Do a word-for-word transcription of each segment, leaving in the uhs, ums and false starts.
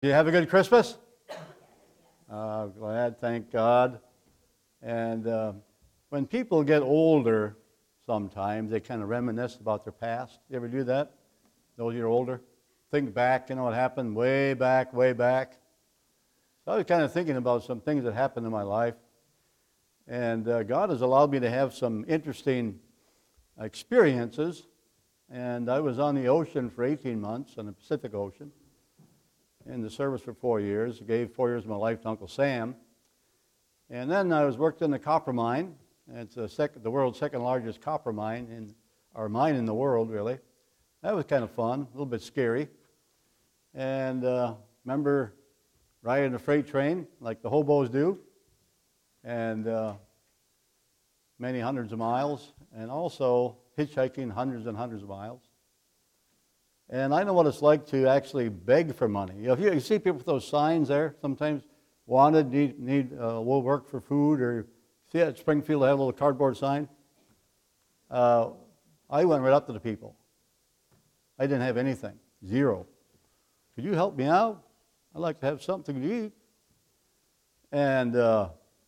Did you have a good Christmas? Uh, glad, thank God. And uh, when people get older, sometimes they kind of reminisce about their past. You ever do that? Those who are older? Think back, you know what happened way back, way back. So I was kind of thinking about some things that happened in my life. And uh, God has allowed me to have some interesting experiences. And I was on the ocean for eighteen months, on the Pacific Ocean, in the service for four years. I gave four years of my life to Uncle Sam. And then I was worked in the copper mine. It's a sec- the world's second largest copper mine, in, or mine in the world, really. That was kind of fun, a little bit scary. And uh, remember riding a freight train like the hobos do, and uh, many hundreds of miles, and also hitchhiking hundreds and hundreds of miles. And I know what it's like to actually beg for money. You know, if you, you see people with those signs there, sometimes wanted, need, need uh, will work for food, or see at Springfield they have a little cardboard sign. Uh, I went right up to the people. I didn't have anything, zero. Could you help me out? I'd like to have something to eat. And uh,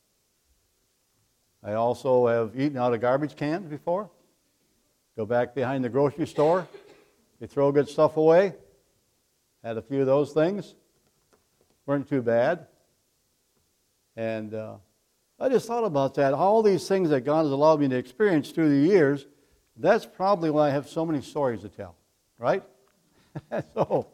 I also have eaten out of garbage cans before. Go back behind the grocery store. They throw good stuff away. Had a few of those things. Weren't too bad. And uh, I just thought about that. All these things that God has allowed me to experience through the years, that's probably why I have so many stories to tell. Right? so,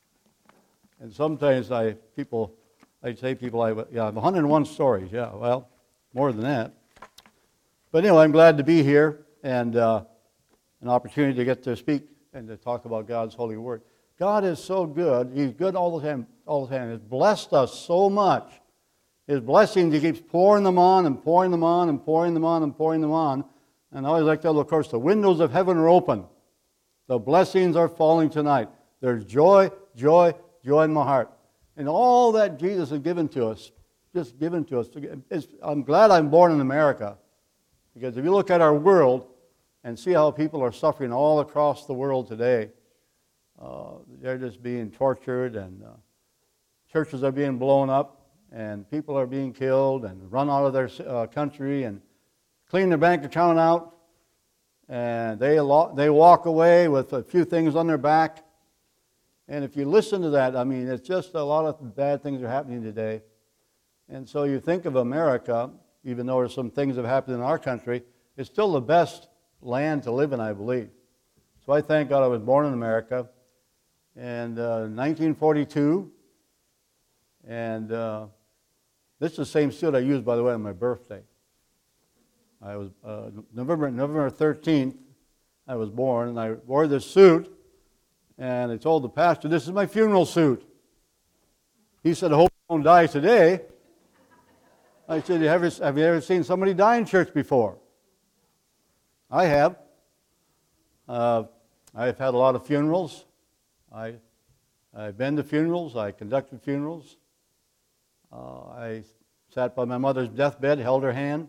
and sometimes I, people, I say people, I, yeah, I have one hundred and one stories. Yeah, well, more than that. But anyway, I'm glad to be here and uh, an opportunity to get to speak and to talk about God's holy word. God is so good. He's good all the time. All the time. He's blessed us so much. His blessings, He keeps pouring them on and pouring them on and pouring them on and pouring them on. And I always like to tell, of course, the windows of heaven are open. The blessings are falling tonight. There's joy, joy, joy in my heart. And all that Jesus has given to us, just given to us. It's, I'm glad I'm born in America. Because if you look at our world and see how people are suffering all across the world today, uh, they're just being tortured, and uh, churches are being blown up, and people are being killed and run out of their uh, country and clean their bank account out, and they lo- they walk away with a few things on their back. And if you listen to that, I mean, it's just a lot of bad things are happening today. And so you think of America, even though there's some things that have happened in our country, it's still the best land to live in, I believe. So I thank God I was born in America in uh, nineteen forty-two. And uh, this is the same suit I used, by the way, on my birthday. I was uh, November November thirteenth, I was born, and I wore this suit, and I told the pastor, "This is my funeral suit." He said, "I hope you don't die today." I said, have you, have you ever seen somebody die in church before? I have. Uh, I've had a lot of funerals. I, I've been to funerals. I conducted funerals. Uh, I sat by my mother's deathbed, held her hand,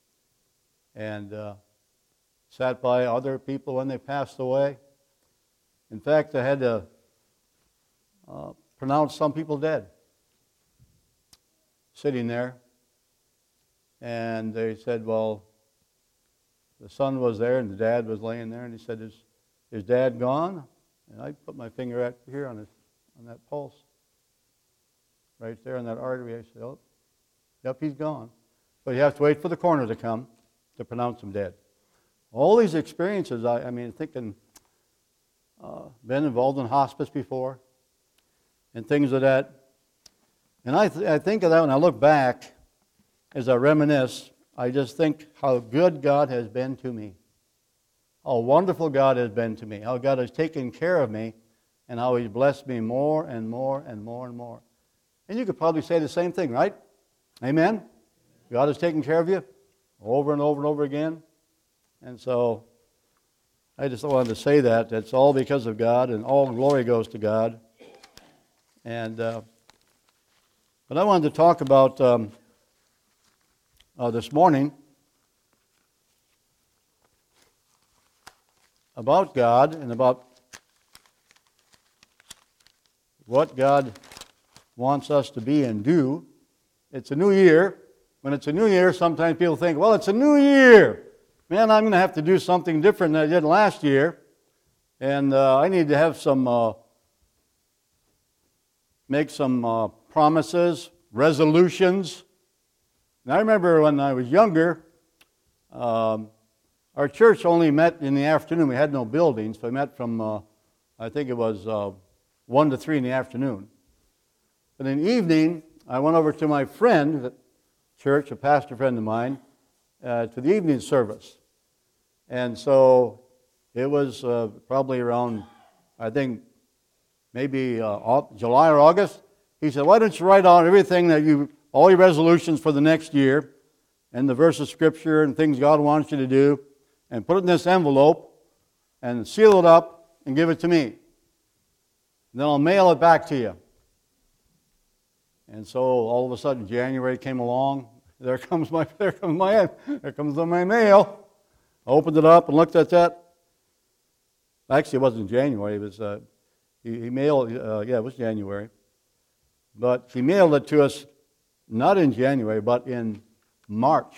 and uh, sat by other people when they passed away. In fact, I had to uh, pronounce some people dead, sitting there. And they said, well, the son was there and the dad was laying there, and he said, is, is dad gone? And I put my finger right here on his, on that pulse, right there on that artery. I said, oh, yep, he's gone. But you have to wait for the coroner to come to pronounce him dead. All these experiences, I, I mean, thinking, uh, been involved in hospice before, and things of that. And I, th- I think of that when I look back. As I reminisce, I just think how good God has been to me. How wonderful God has been to me. How God has taken care of me, and how He's blessed me more and more and more and more. And you could probably say the same thing, right? Amen? God has taken care of you over and over and over again. And so I just wanted to say that. It's all because of God, and all glory goes to God. And uh, but I wanted to talk about... Um, Uh, this morning about God and about what God wants us to be and do. It's a new year. When it's a new year, sometimes people think, well, it's a new year. Man, I'm going to have to do something different than I did last year. And uh, I need to have some, uh, make some uh, promises, resolutions. And I remember when I was younger, um, our church only met in the afternoon. We had no buildings, so we met from, uh, I think it was uh, one to three in the afternoon. But in the evening, I went over to my friend at church, a pastor friend of mine, uh, to the evening service. And so it was uh, probably around, I think, maybe uh, July or August. He said, why don't you write out everything that you, all your resolutions for the next year, and the verse of Scripture and things God wants you to do, and put it in this envelope, and seal it up, and give it to me. And then I'll mail it back to you. And so all of a sudden January came along. There comes my there comes my there comes my mail. I opened it up and looked at that. Actually, it wasn't January. It was uh, he, he mailed. Uh, yeah, it was January. But he mailed it to us not in January, but in March.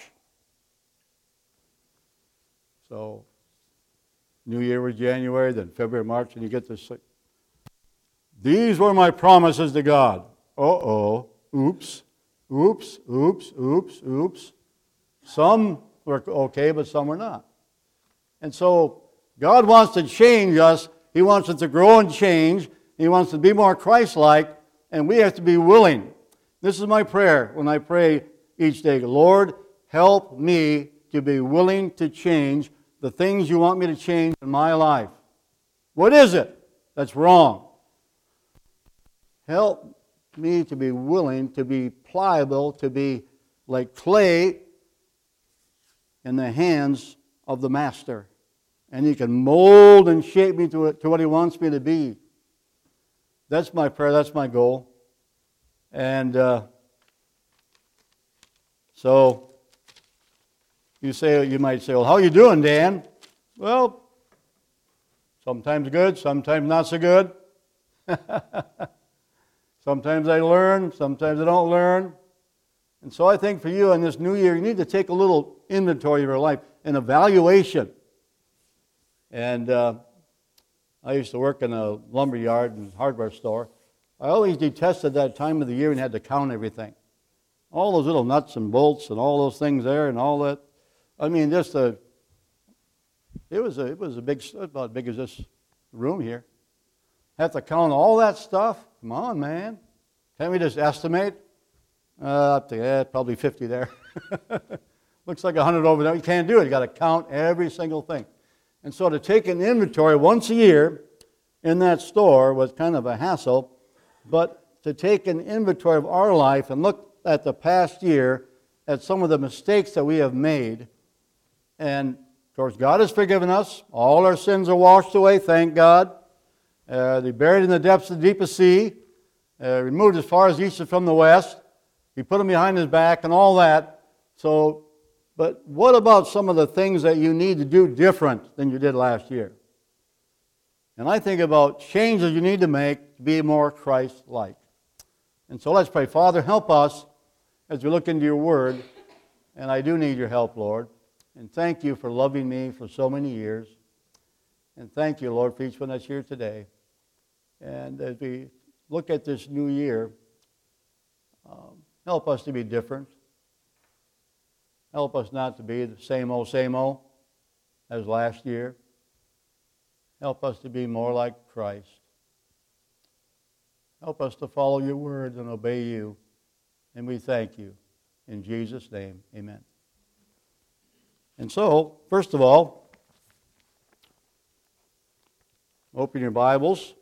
So New Year was January, then February, March, and you get this. These were my promises to God. Uh-oh, oops, oops, oops, oops, oops. Some were okay, but some were not. And so God wants to change us. He wants us to grow and change. He wants to be more Christ-like, and we have to be willing. This is my prayer when I pray each day. Lord, help me to be willing to change the things you want me to change in my life. What is it that's wrong? Help me to be willing to be pliable, to be like clay in the hands of the Master. And He can mold and shape me to, to what He wants me to be. That's my prayer, that's my goal. And uh, so you say, you might say, well, how are you doing, Dan? Well, sometimes good, sometimes not so good. Sometimes I learn, sometimes I don't learn. And so I think for you in this new year, you need to take a little inventory of your life, an evaluation. And uh, I used to work in a lumber yard and hardware store. I always detested that time of the year and had to count everything. All those little nuts and bolts and all those things there and all that. I mean, just a, it was a, it was a big, about as big as this room here. Have to count all that stuff? Come on, man. Can't we just estimate? Uh, up to, yeah, probably fifty there. Looks like one hundred over there. You can't do it. You've got to count every single thing. And so to take an inventory once a year in that store was kind of a hassle. But to take an inventory of our life and look at the past year, at some of the mistakes that we have made, and of course God has forgiven us. All our sins are washed away, thank God. Uh, they buried in the depths of the deepest sea, uh, removed as far as east is from the west. He put them behind His back and all that. So, but what about some of the things that you need to do different than you did last year? And I think about changes you need to make to be more Christ-like. And so let's pray. Father, help us as we look into your word. And I do need your help, Lord. And thank you for loving me for so many years. And thank you, Lord, for each one that's here today. And as we look at this new year, um, help us to be different. Help us not to be the same old, same old as last year. Help us to be more like Christ. Help us to follow your words and obey you. And we thank you. In Jesus' name, amen. And so, first of all, open your Bibles.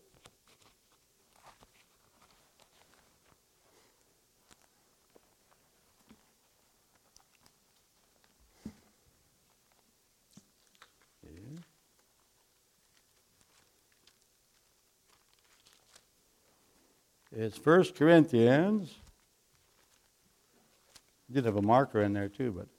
It's First Corinthians. I did have a marker in there too, but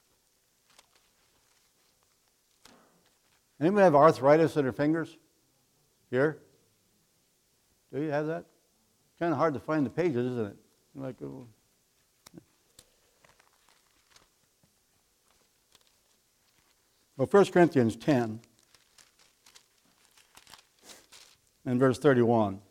anybody have arthritis in their fingers? Here? Do you have that? kind of hard to find the pages, isn't it? Like, oh. Well, First Corinthians ten and verse thirty-one.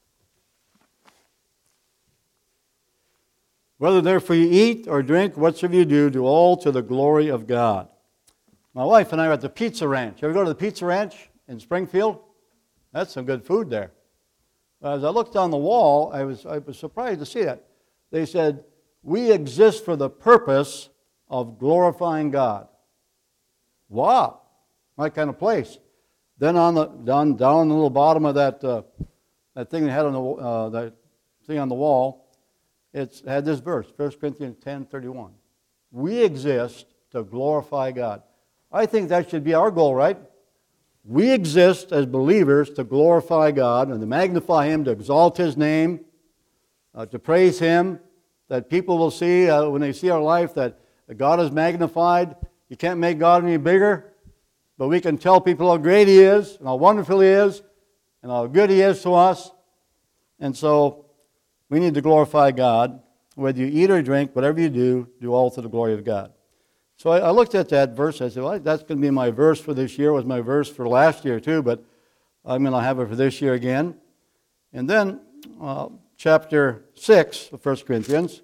Whether therefore you eat or drink, whatsoever you do, do all to the glory of God. My wife and I were at the Pizza Ranch. You ever go to the Pizza Ranch in Springfield? That's some good food there. As I looked on the wall, I was, I was surprised to see that. They said, we exist for the purpose of glorifying God. Wow, my kind of place. Then on the down down the little bottom of that uh, that thing they had on the uh, that thing on the wall, it had this verse, First Corinthians ten thirty-one. We exist to glorify God. I think that should be our goal, right? We exist as believers to glorify God and to magnify Him, to exalt His name, uh, to praise Him, that people will see uh, when they see our life that God is magnified. You can't make God any bigger, but we can tell people how great He is, and how wonderful He is, and how good He is to us. And so we need to glorify God. Whether you eat or drink, whatever you do, do all to the glory of God. So I, I looked at that verse. I said, well, that's going to be my verse for this year. It was my verse for last year too, but I'm going to have it for this year again. And then uh, chapter six of First Corinthians.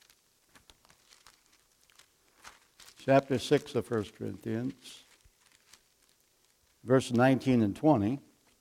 Chapter six of First Corinthians, verse nineteen and twenty.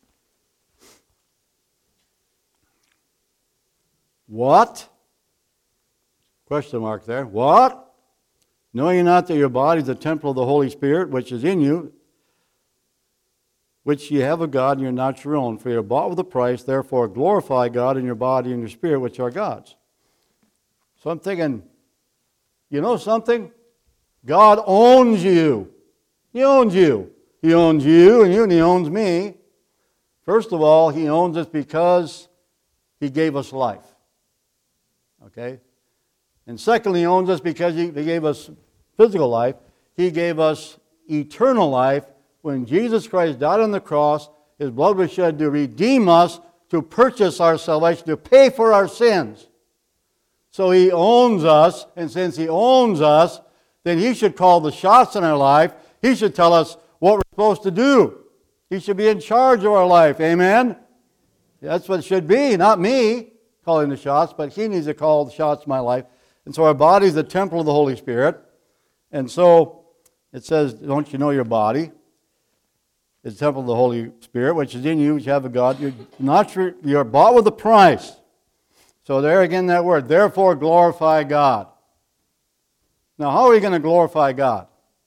What? Question mark there. What? Knowing ye not that your body is the temple of the Holy Spirit, which is in you, which ye have of God, and you're not your own, for you are bought with a price, therefore glorify God in your body and your spirit, which are God's. So I'm thinking, you know something? God owns you. He owns you. He owns you and you, and He owns me. First of all, He owns us because He gave us life. Okay? And secondly, He owns us because He gave us physical life. He gave us eternal life when Jesus Christ died on the cross. His blood was shed to redeem us, to purchase our salvation, to pay for our sins. So He owns us, and since He owns us, then He should call the shots in our life. He should tell us what we're supposed to do. He should be in charge of our life. Amen? That's what it should be, not me calling the shots, but He needs to call the shots in my life. And so our body is the temple of the Holy Spirit. And so it says, don't you know your body is the temple of the Holy Spirit, which is in you, which you have of God. You're, not, you're bought with a price. So there again that word, therefore glorify God. Now, how are we going to glorify God?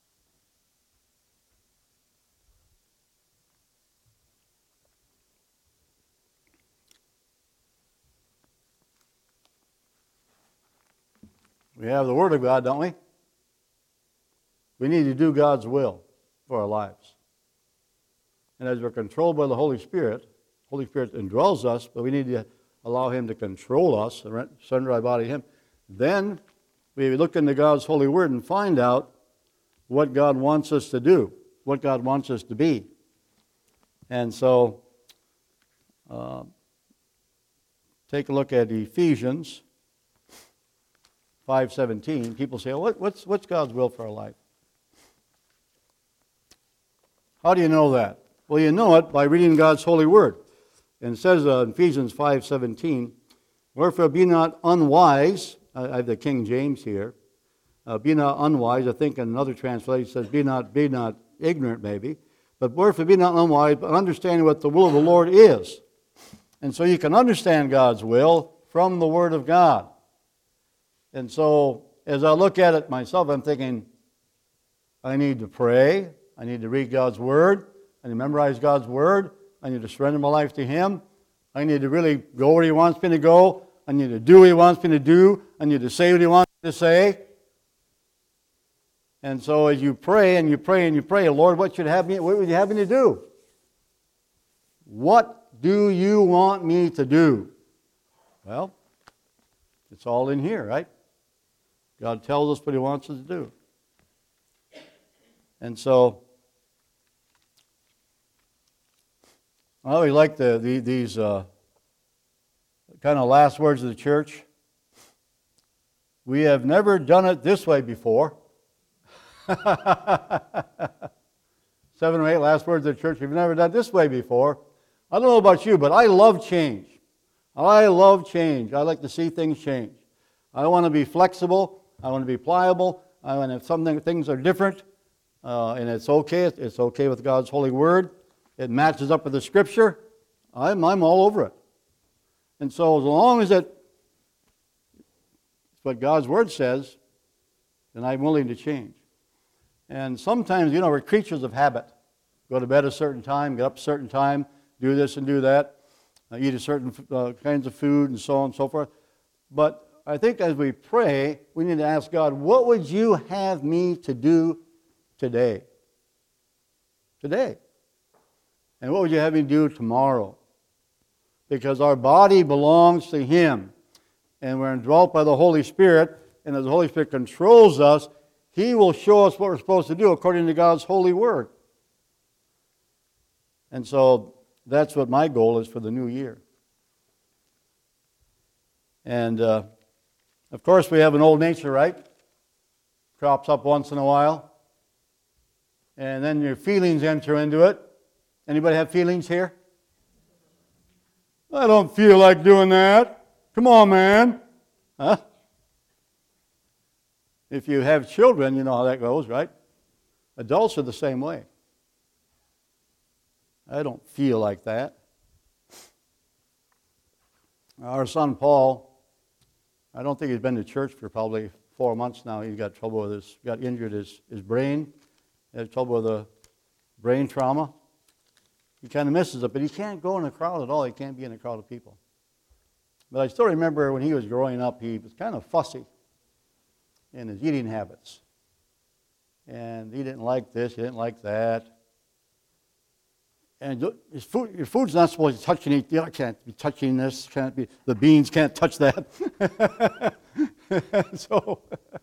We have the Word of God, don't we? We need to do God's will for our lives. And as we're controlled by the Holy Spirit, Holy Spirit indwells us, but we need to allow Him to control us, surrender our body to Him. Then we look into God's holy word and find out what God wants us to do, what God wants us to be. And so, uh, take a look at Ephesians five seventeen. People say, what, what's, what's God's will for our life? How do you know that? Well, you know it by reading God's holy word. And it says uh, in Ephesians five seventeen, wherefore be not unwise. I have the King James here. Uh, be not unwise. I think in another translation it says, be not, be not ignorant, maybe. But wherefore be not unwise, but understanding what the will of the Lord is. And so you can understand God's will from the Word of God. And so as I look at it myself, I'm thinking, I need to pray. I need to read God's Word. I need to memorize God's Word. I need to surrender my life to Him. I need to really go where He wants me to go. I need to do what He wants me to do. I need to say what He wants me to say. And so as you pray and you pray and you pray, Lord, what should have me, what would you have me to do? What do you want me to do? Well, it's all in here, right? God tells us what He wants us to do. And so, I always like the, the, these uh, kind of last words of the church. We have never done it this way before. Seven or eight last words of the church. We've never done it this way before. I don't know about you, but I love change. I love change. I like to see things change. I want to be flexible. I want to be pliable. I want, if something things are different, uh, and it's okay. It's okay with God's holy word. It matches up with the Scripture. I'm I'm all over it. And so as long as it, it's what God's word says, then I'm willing to change. And sometimes, you know, we're creatures of habit. Go to bed a certain time, get up a certain time, do this and do that, uh, eat a certain uh, kinds of food and so on and so forth. But I think as we pray, we need to ask God, what would you have me to do today? Today. And what would you have me do tomorrow? Because our body belongs to Him. And we're indwelt by the Holy Spirit. And as the Holy Spirit controls us, He will show us what we're supposed to do according to God's holy word. And so that's what my goal is for the new year. And uh, of course we have an old nature, right? Crops up once in a while. And then your feelings enter into it. Anybody have feelings here? I don't feel like doing that. Come on, man. Huh? If you have children, you know how that goes, right? Adults are the same way. I don't feel like that. Our son Paul, I don't think he's been to church for probably four months now. He got trouble with his, got injured his, his brain. He had trouble with a brain trauma. He kind of misses it, but he can't go in a crowd at all. He can't be in a crowd of people. But I still remember when he was growing up, he was kind of fussy in his eating habits. And he didn't like this, he didn't like that. And his food, your food's not supposed to touch and eat. You can't be touching this, can't be, the beans can't touch that. So,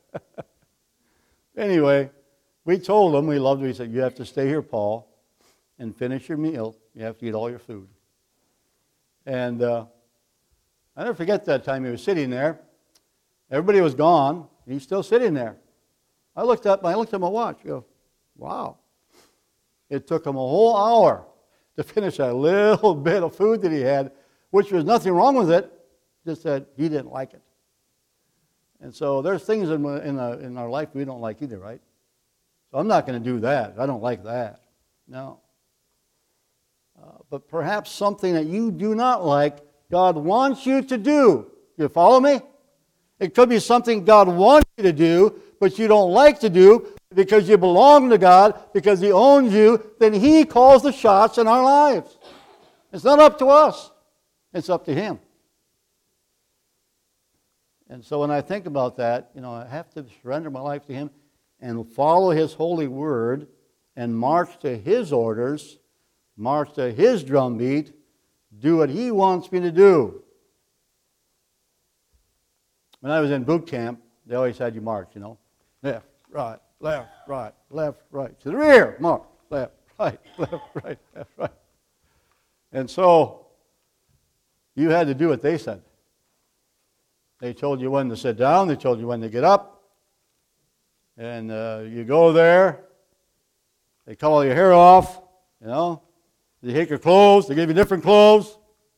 anyway, we told him, we loved him, we said, you have to stay here, Paul, and finish your meal. You have to eat all your food. And uh, I never forget that time he was sitting there. Everybody was gone, and he's still sitting there. I looked up, I looked at my watch. I go, wow. It took him a whole hour to finish that little bit of food that he had, which was nothing wrong with it, just that he didn't like it. And so there's things in, in, a, in our life we don't like either, right? So I'm not going to do that. I don't like that. No. Uh, but perhaps something that you do not like, God wants you to do. You follow me? It could be something God wants you to do, but you don't like to do because you belong to God, because He owns you, then He calls the shots in our lives. It's not up to us. It's up to Him. And so when I think about that, you know, I have to surrender my life to Him and follow His holy word and march to His orders, march to His drumbeat, do what He wants me to do. When I was in boot camp, they always had you march, you know. Left, right, left, right, left, right. To the rear, march, left, right, left, right, left, right. And so, you had to do what they said. They told you when to sit down, they told you when to get up. And uh, you go there, they cut all your hair off, you know. They take your clothes, they give you different clothes.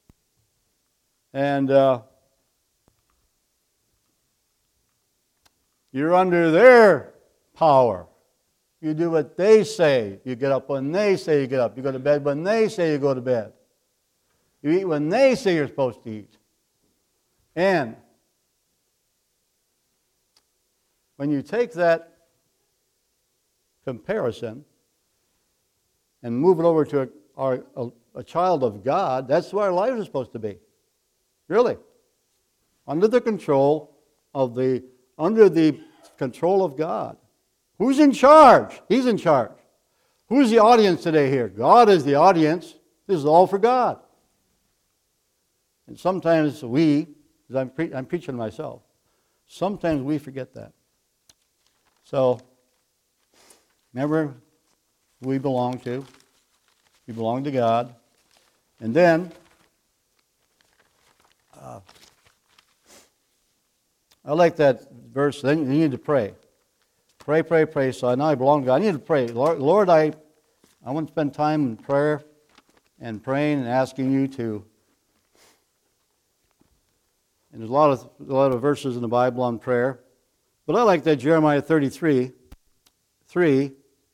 And uh, you're under their power. You do what they say. You get up when they say you get up. You go to bed when they say you go to bed. You eat when they say you're supposed to eat. And when you take that comparison and move it over to a, our, a, a child of God, that's where our lives are supposed to be. Really. Under the control of the, under the control of God. Who's in charge? He's in charge. Who's the audience today here? God is the audience. This is all for God. And sometimes we, because I'm, pre- I'm preaching to myself, sometimes we forget that. So, remember who we belong to. We belong to God. And then, uh, uh, I like that verse. Then you need to pray. Pray, pray, pray. So now I belong to God. I need to pray. Lord, Lord I, I want to spend time in prayer and praying and asking you to. And there's a lot of a lot of verses in the Bible on prayer. But I like that Jeremiah thirty-three, three,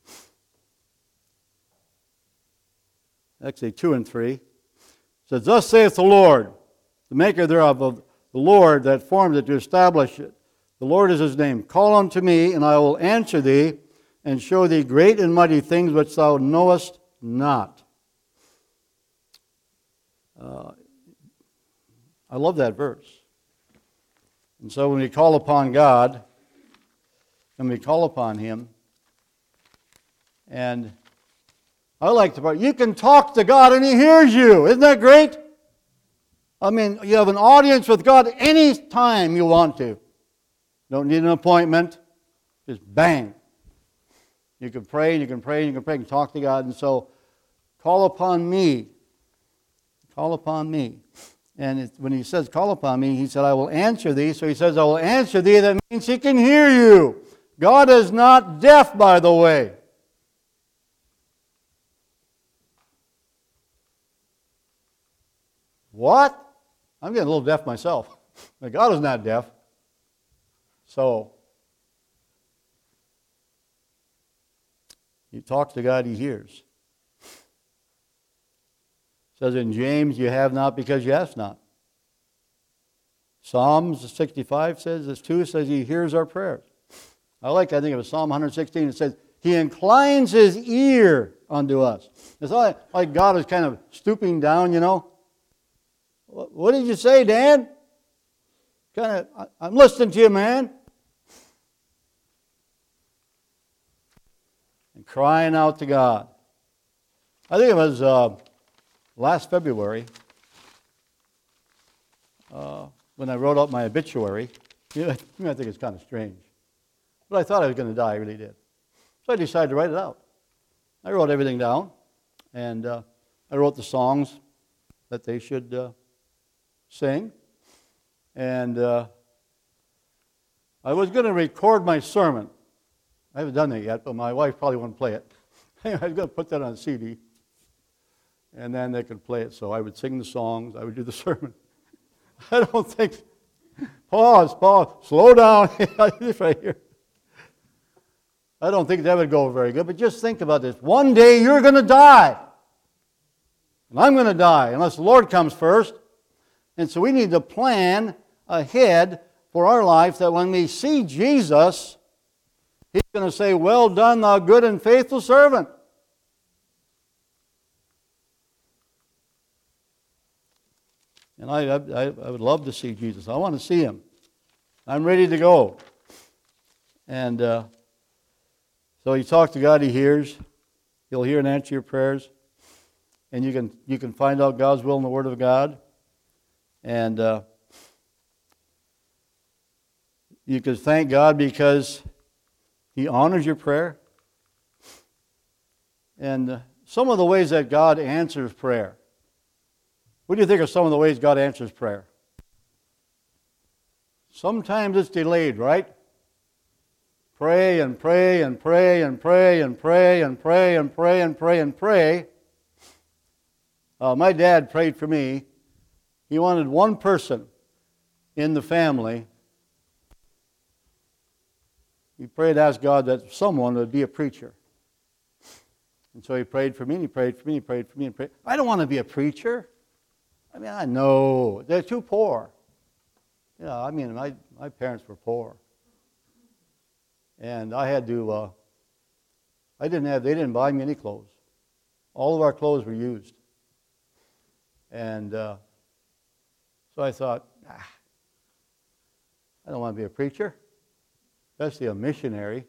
actually two and three, says, Thus saith the Lord, the maker thereof, of the Lord that formed it to establish it. The Lord is his name. Call unto me, and I will answer thee, and show thee great and mighty things which thou knowest not. Uh, I love that verse. And so when we call upon God, and we call upon him, and I like the part, you can talk to God and he hears you. Isn't that great? I mean, you have an audience with God any time you want to. Don't need an appointment. Just bang. You can pray, and you can pray, and you can pray, and talk to God. And so, call upon me. Call upon me. And it, when he says, call upon me, he said, I will answer thee. So he says, I will answer thee. That means he can hear you. God is not deaf, by the way. What? I'm getting a little deaf myself. But God is not deaf. So, you talk to God, he hears. It says in James, you have not because you ask not. Psalms sixty-five says this too. It says he hears our prayers. I like, I think it was Psalm one sixteen. It says, he inclines his ear unto us. It's like, like God is kind of stooping down, you know. What did you say, Dan? Kind of, I'm listening to you, man. And crying out to God. I think it was uh, last February uh, when I wrote up my obituary. You know, I think it's kind of strange. But I thought I was going to die, I really did. So I decided to write it out. I wrote everything down. And uh, I wrote the songs that they should uh, sing. And uh, I was going to record my sermon. I haven't done that yet, but my wife probably won't play it. I was going to put that on a C D. And then they could play it. So I would sing the songs. I would do the sermon. I don't think... Pause, pause. Slow down. Right here. I don't think that would go very good. But just think about this. One day you're going to die. And I'm going to die unless the Lord comes first. And so we need to plan ahead for our life that when we see Jesus, he's going to say, well done, thou good and faithful servant. And I, I, I would love to see Jesus. I want to see him. I'm ready to go. And uh, so you talk to God, he hears. He'll hear and answer your prayers. And you can you can find out God's will in the Word of God. And uh, you can thank God because he honors your prayer. And uh, some of the ways that God answers prayer. What do you think are some of the ways God answers prayer? Sometimes it's delayed, right? Pray and pray and pray and pray and pray and pray and pray and pray and pray. Uh, my dad prayed for me. He wanted one person in the family. He prayed, asked God that someone would be a preacher. And so he prayed for me, and he prayed for me, and he prayed for me, and prayed. I don't want to be a preacher. I mean, I know. They're too poor. You know, I mean, my, my parents were poor. And I had to, uh, I didn't have, they didn't buy me any clothes. All of our clothes were used. And uh, so I thought, ah, I don't want to be a preacher, especially a missionary.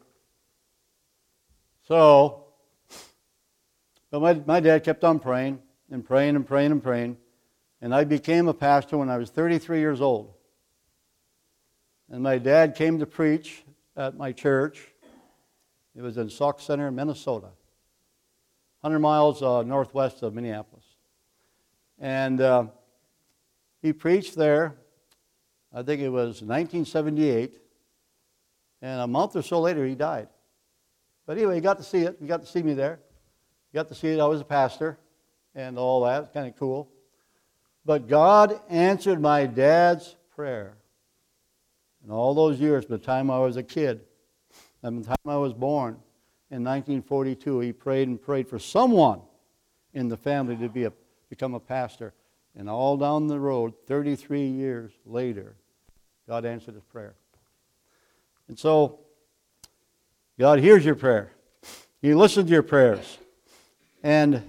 So, but my, my dad kept on praying and praying and praying and praying. And I became a pastor when I was thirty-three years old. And my dad came to preach at my church. It was in Sauk Center, Minnesota, one hundred miles uh, northwest of Minneapolis. And uh, he preached there, I think it was nineteen seventy-eight, and a month or so later he died. But anyway, he got to see it. He got to see me there. He got to see it. I was a pastor and all that. It's kind of cool. But God answered my dad's prayer. In all those years, from the time I was a kid, from the time I was born, in nineteen forty-two, he prayed and prayed for someone in the family to be a, become a pastor. And all down the road, thirty-three years later, God answered his prayer. And so, God hears your prayer. He listens to your prayers. And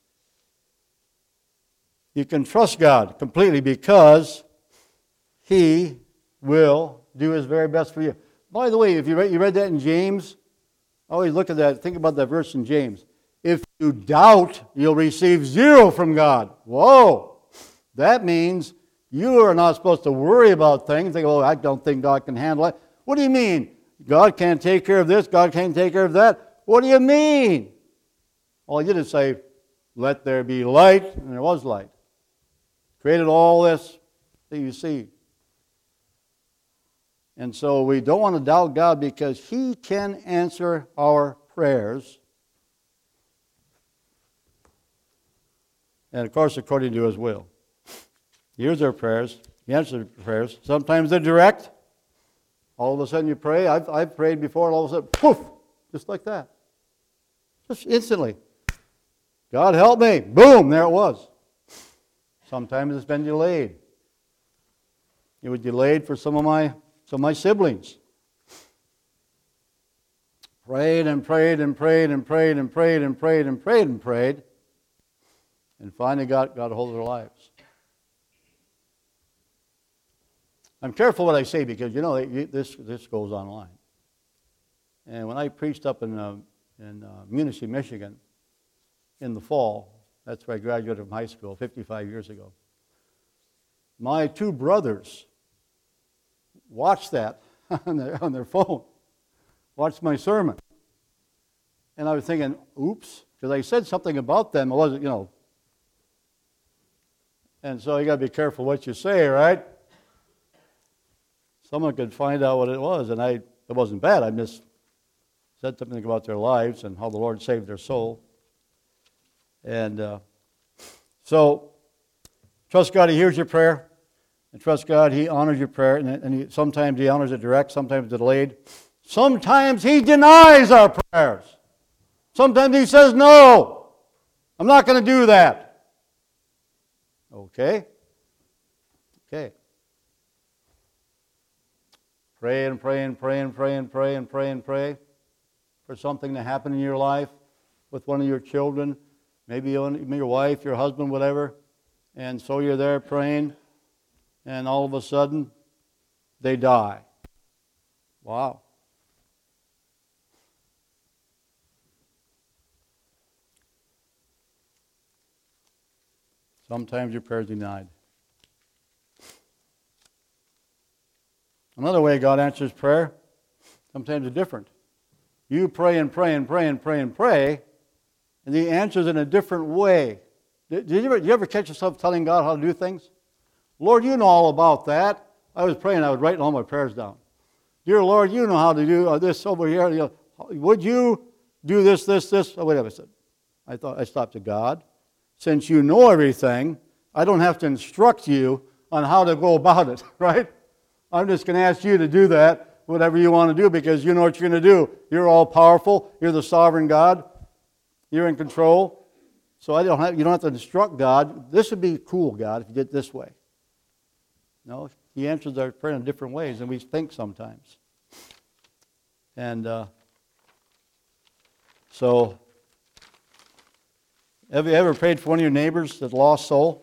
you can trust God completely because He will do His very best for you. By the way, if you read, you read that in James, always look at that. Think about that verse in James. If you doubt, you'll receive zero from God. Whoa! That means you are not supposed to worry about things. Think, oh, I don't think God can handle it. What do you mean? God can't take care of this, God can't take care of that. What do you mean? All He did is say, let there be light, and there was light. Created all this that you see. And so we don't want to doubt God because He can answer our prayers. And of course, according to His will. He hears our prayers. He answers our prayers. Sometimes they're direct. All of a sudden you pray. I've, I've prayed before, and all of a sudden, poof, just like that. Just instantly. God help me. Boom, there it was. Sometimes it's been delayed. It was delayed for some of my some of my siblings. Prayed and prayed and prayed and prayed and prayed and prayed and prayed and prayed. And finally got, got a hold of their lives. I'm careful what I say because, you know, this, this goes online. And when I preached up in, uh, in uh, Muncie, Michigan, in the fall, that's where I graduated from high school fifty-five years ago, my two brothers watched that on their, on their phone, watched my sermon. And I was thinking, oops, because I said something about them. It wasn't, you know. And so you got to be careful what you say, right? Someone could find out what it was, and I it wasn't bad. I just said something about their lives and how the Lord saved their soul. And uh, so, trust God, He hears your prayer. And trust God, He honors your prayer. And, and he, sometimes He honors it direct, sometimes delayed. Sometimes He denies our prayers. Sometimes He says, no, I'm not going to do that. Okay? Okay. Pray and pray and pray and pray and pray and pray and pray for something to happen in your life with one of your children, maybe your wife, your husband, whatever. And so you're there praying, and all of a sudden, they die. Wow. Sometimes your prayer is denied. Another way God answers prayer, sometimes it's different. You pray and pray and pray and pray and pray, and He answers in a different way. Did, did, you ever, did you ever catch yourself telling God how to do things? Lord, you know all about that. I was praying, I was writing all my prayers down. Dear Lord, you know how to do this over here. You know, would you do this, this, this, or whatever? I said. I thought I stopped to God. Since you know everything, I don't have to instruct you on how to go about it, right? I'm just going to ask you to do that, whatever you want to do, because you know what you're going to do. You're all powerful. You're the sovereign God. You're in control. So I don't have, you don't have to instruct God. This would be cool, God, if you did it this way. No, He answers our prayer in different ways than we think sometimes. And uh, so, have you ever prayed for one of your neighbors that's lost soul?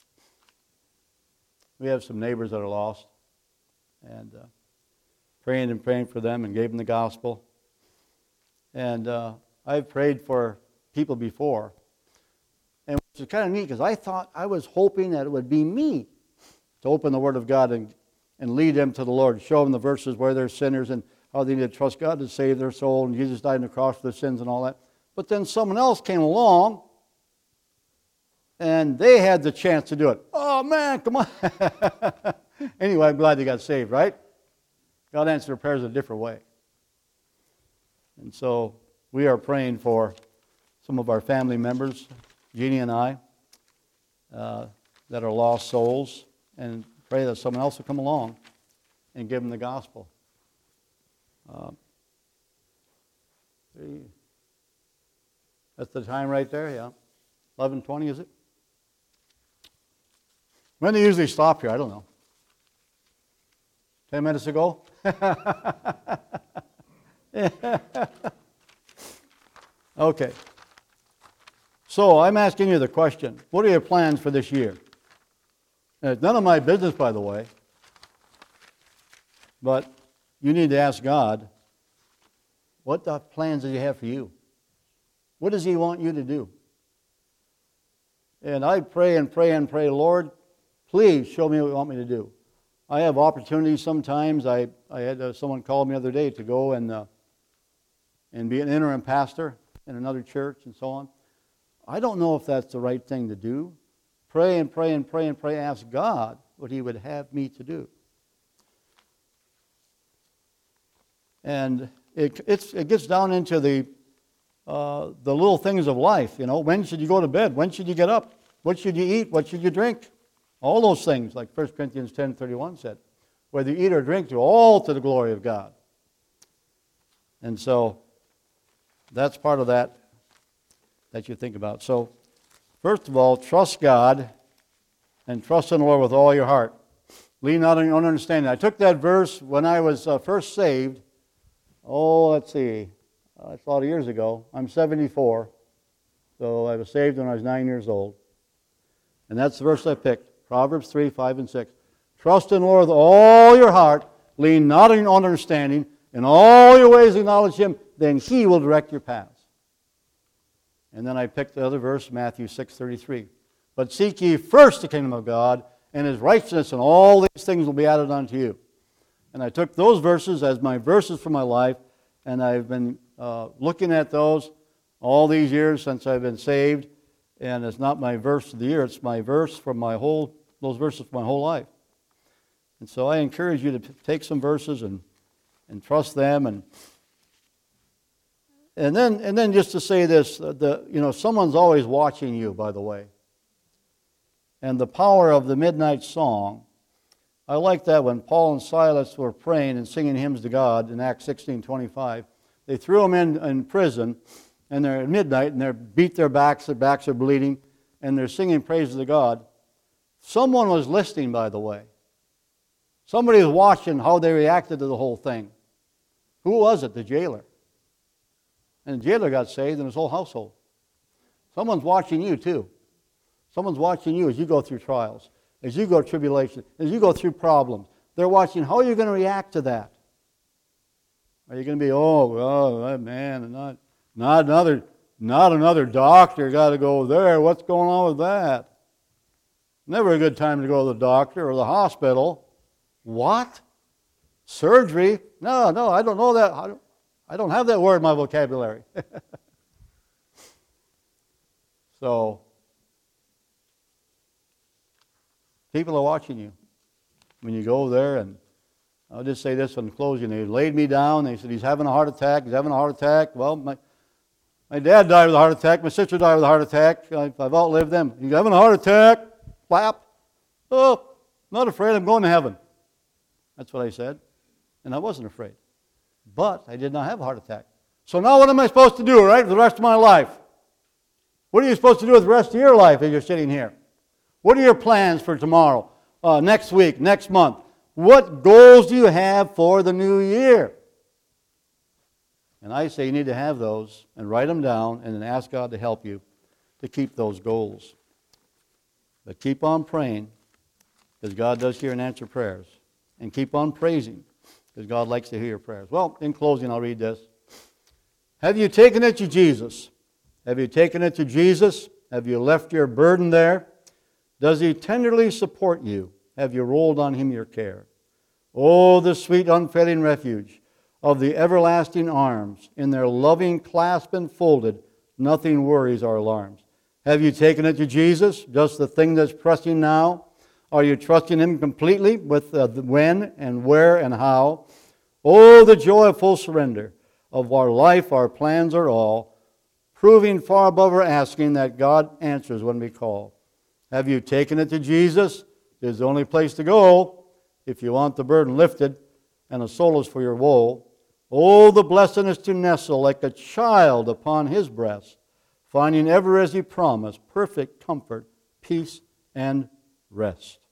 We have some neighbors that are lost. And uh, praying and praying for them and gave them the gospel. And uh, I've prayed for people before. And it was kind of neat because I thought, I was hoping that it would be me to open the Word of God and, and lead them to the Lord, show them the verses where they're sinners and how they need to trust God to save their soul, and Jesus died on the cross for their sins and all that. But then someone else came along And they had the chance to do it. Oh, man, come on. Anyway, I'm glad they got saved, right? God answered their prayers in a different way. And so we are praying for some of our family members, Jeannie and I, uh, that are lost souls, and pray that someone else will come along and give them the gospel. Uh, that's the time right there, yeah. eleven twenty, is it? When do you usually stop here? I don't know. Ten minutes ago? Okay. So I'm asking you the question, what are your plans for this year? And it's none of my business, by the way. But you need to ask God, what the plans does He have for you? What does He want you to do? And I pray and pray and pray, Lord, please show me what you want me to do. I have opportunities sometimes. I, I had uh, someone called me the other day to go and, uh, and be an interim pastor in another church and so on. I don't know if that's the right thing to do. Pray and pray and pray and pray. Ask God what He would have me to do. And it, it's, it gets down into the, uh, the little things of life. You know, when should you go to bed? When should you get up? What should you eat? What should you drink? All those things, like First Corinthians ten thirty-one said. Whether you eat or drink, do all to the glory of God. And so that's part of that that you think about. So, first of all, trust God and trust in the Lord with all your heart. Lean not on your own understanding. I took that verse when I was uh, first saved. Oh, let's see. Uh, that's a lot of years ago. I'm seventy-four. So I was saved when I was nine years old. And that's the verse I picked. Proverbs three, five, and six. Trust in the Lord with all your heart. Lean not on your own understanding. In all your ways acknowledge Him. Then He will direct your paths. And then I picked the other verse, Matthew six, thirty-three. But seek ye first the kingdom of God and His righteousness, and all these things will be added unto you. And I took those verses as my verses for my life, and I've been uh, looking at those all these years since I've been saved. And it's not my verse of the year, it's my verse from my whole, those verses for my whole life. And so I encourage you to take some verses and, and trust them. And and then and then just to say this, the you know, someone's always watching you, by the way. And the power of the midnight song, I like that when Paul and Silas were praying and singing hymns to God in Acts sixteen twenty-five. They threw them in, in prison. And they're at midnight, and they're beat their backs, their backs are bleeding, and they're singing praises to God. Someone was listening, by the way. Somebody was watching how they reacted to the whole thing. Who was it? The jailer. And the jailer got saved, and his whole household. Someone's watching you, too. Someone's watching you as you go through trials, as you go through tribulation, as you go through problems. They're watching how you're going to react to that. Are you going to be, oh, oh man, not... Not another, not another doctor got to go there. What's going on with that? Never a good time to go to the doctor or the hospital. What? Surgery? No, no, I don't know that. I don't, I don't have that word in my vocabulary. So, people are watching you when you go there. And I'll just say this in closing. They laid me down. They said, he's having a heart attack. He's having a heart attack. Well, my... My dad died with a heart attack. My sister died with a heart attack. I've outlived them. You having a heart attack? Flap. Oh, not afraid. I'm going to heaven. That's what I said. And I wasn't afraid. But I did not have a heart attack. So now what am I supposed to do, right, for the rest of my life? What are you supposed to do with the rest of your life as you're sitting here? What are your plans for tomorrow, uh, next week, next month? What goals do you have for the new year? And I say you need to have those and write them down and then ask God to help you to keep those goals. But keep on praying because God does hear and answer prayers. And keep on praising because God likes to hear your prayers. Well, in closing, I'll read this. Have you taken it to Jesus? Have you taken it to Jesus? Have you left your burden there? Does He tenderly support you? Have you rolled on Him your care? Oh, the sweet unfailing refuge of the everlasting arms, in their loving clasp enfolded, nothing worries our alarms. Have you taken it to Jesus, just the thing that's pressing now? Are you trusting Him completely with uh, the when and where and how? Oh, the joy of full surrender of our life, our plans are all, proving far above our asking that God answers when we call. Have you taken it to Jesus? It's the only place to go if you want the burden lifted and a solace for your woe. Oh, the blessedness to nestle like a child upon His breast, finding ever as He promised perfect comfort, peace, and rest.